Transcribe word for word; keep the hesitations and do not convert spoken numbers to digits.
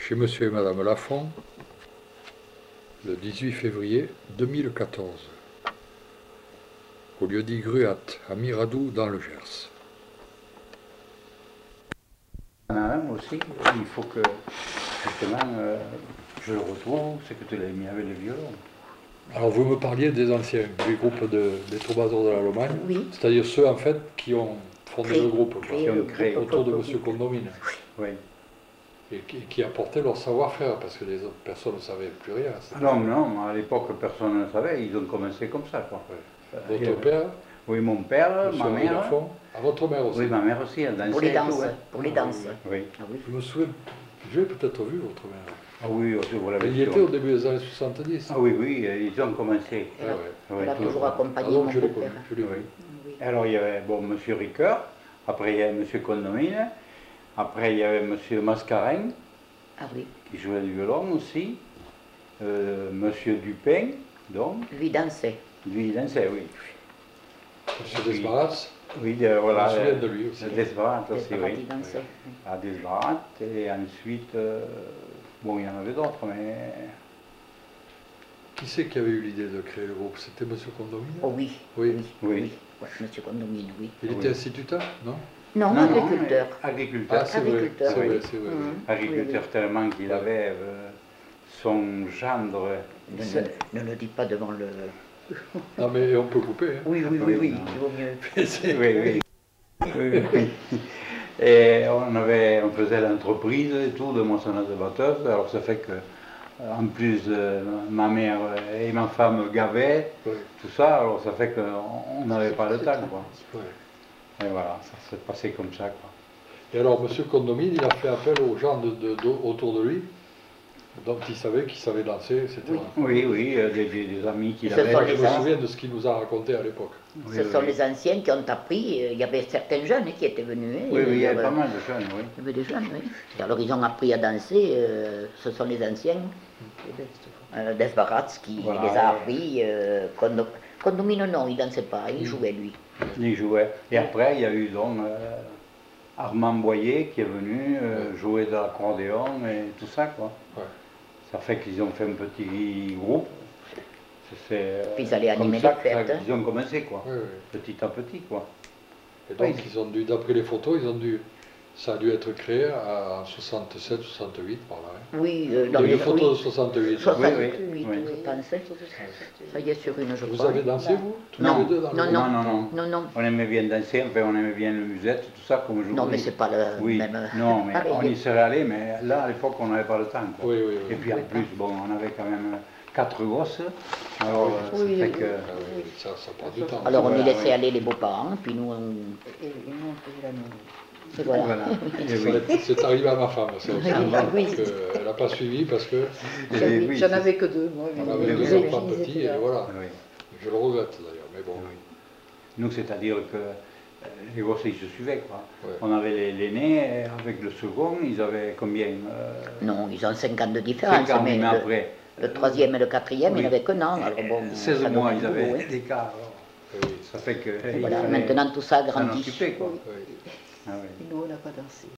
chez Monsieur et Madame Lafont, le dix-huit février deux mille quatorze, au lieu-dit Gruat, à Miradou, dans le Gers. Il y en a un aussi, il faut que, justement, euh, je le retrouve, c'est que tu l'as mis avec les violons. Alors vous me parliez des anciens, du groupe de, des troubadours de la Lomagne, oui. C'est-à-dire ceux en fait qui ont fondé Créé, le groupe, quoi, Qui ont créé autour de Monsieur Condomine, Oui. et qui, qui apportaient leur savoir-faire, parce que les autres personnes ne savaient plus rien. Non, non, à l'époque personne ne savait, ils ont commencé comme ça, quoi. Ouais. Votre euh, père? Oui, mon père, Monsieur ma mère. Lafont, à votre mère aussi? Oui, ma mère aussi, elle dansait. Pour les et danses, tout, hein. pour les danses. Oui. Ah oui. Je me souviens, j'ai peut-être vu votre mère. Ah oui, vous l'avez Il y était au début des années soixante-dix. Ah oui, oui, ils ont commencé. Ah, ouais. Elle Ouais, a tout. toujours accompagné Ah, donc mon je l'ai beau-père. connu, je l'ai vu. Oui. Alors il y avait bon, Monsieur Ricoeur, après il y avait Monsieur Condomine, après il y avait Monsieur Mascarin, Ah oui. qui jouait du violon aussi, euh, Monsieur Dupin, donc, Lui dansait. lui il dansait, oui. Monsieur Desbarats, Oui, de, voilà. je me souviens de lui aussi. Desbarat aussi, Desbarat, oui. il dansait. Oui. À Desbarat, et ensuite, euh, bon, il y en avait d'autres, mais... Qui c'est qui avait eu l'idée de créer le groupe? C'était Monsieur Condomine? Oh oui. Oui. Oui. Oui. oui. Ouais, Monsieur Condomine, oui. Il Oui. était instituteur, non? Non, Non, non, agriculteur. mais agriculteur. Ah, c'est vrai, Agriculteur, c'est oui. vrai, c'est vrai. Mhm. oui. Agriculteur Oui, tellement qu'il Ouais. avait euh, son gendre. Ne, ne, ne le dis pas devant le... Non mais on peut couper. Hein. Oui, oui, oui, oui, il vaut mieux. C'est- Oui, oui. Oui, oui. Et on, avait, on faisait l'entreprise et tout de moissonneuse et batteuse. Alors ça fait que, en plus, euh, ma mère et ma femme gavaient, Ouais, tout ça. Alors ça fait qu'on n'avait pas le temps, quoi. ouais. Et voilà, ça s'est passé comme ça, quoi. Et alors Monsieur Condomine, il a fait appel aux gens de, de, de- autour de lui, dont il savait qu'ils savaient danser, et cetera. Oui, oui, euh, des, des- des amis qu'il Ce avait. sont Je les me gens. souviens de ce qu'il nous a raconté à l'époque. Oui, Ce oui. sont les anciens qui ont appris. Il y avait certains jeunes qui étaient venus. hein. Oui, oui, il y avait avait- pas mal de jeunes, oui. Il y avait des jeunes, oui. Et alors ils ont appris à danser. euh, ce sont les anciens. Euh, Desbarats qui Voilà, les a ouais. appris. Euh, Condo- Condomine, non, il dansait pas. Il Mm. jouait, lui. Il jouait. Et après, il y a eu donc euh, Armand Boyer qui est venu euh, Ouais. jouer de l'accordéon et tout ça, quoi. Ouais. Ça fait qu'ils ont fait un petit groupe. C'est euh, Puis ils allaient comme animer ça les que fêtes, ça- hein. qu'ils ont commencé, quoi. Ouais, ouais. Petit à petit, quoi. Et donc Oui. ils ont dû, d'après les photos, ils ont dû, ça a dû être créé à- en soixante-sept soixante-huit par là. Hein. Oui, euh, Il y dans a les des photos de oui. soixante-huit. soixante-huit, Oui, oui, je pense. Ça y est, sur une, je Vous crois. avez dansé, vous, tous Non. les deux dans le Non, groupe? Non, non, non. Non, non. On aimait bien danser, enfin on aimait bien le musette, tout ça, comme je vous Non, mais dis. c'est pas le Oui, même. euh, non, mais pareil. on y serait allé, mais là, à l'époque, on n'avait pas le temps, quoi. Oui, oui, oui. Et puis en plus, bon, on avait quand même quatre gosses, alors euh, Oui, ça oui, fait que... Ah oui, ça, ça prend du temps. Alors on y Voilà, laissait oui. aller les beaux-parents, puis nous on. Et, et nous, on faisait la même. Et voilà. Voilà. Et Ça oui. l'est- C'est arrivé à ma femme, ça aussi. Ah, oui. Parce que elle n'a pas suivi parce que J'en Et oui, j'en c'est- avais que deux, moi. on mais avait les deux filles, enfants ils petits étaient et là. voilà. Oui. Je le regrette d'ailleurs, mais bon. Oui. Nous, c'est-à-dire que euh, les gosses, ils se suivaient, quoi. Ouais. On avait les- l'aîné, et avec le second, ils avaient combien euh, Non, ils ont cinq ans de différence, cinq ans, mais mais le, après. le troisième et le quatrième, Oui. ils n'avaient qu'un an. Alors bon, seize ça mois, donnait ils du boulot, avaient hein. d'écart. alors. Oui, Ça fait que... Et il voilà, fallait maintenant tout ça s'en grandit. occuper, quoi. oui. Ah oui. Nous, on n'a pas dansé.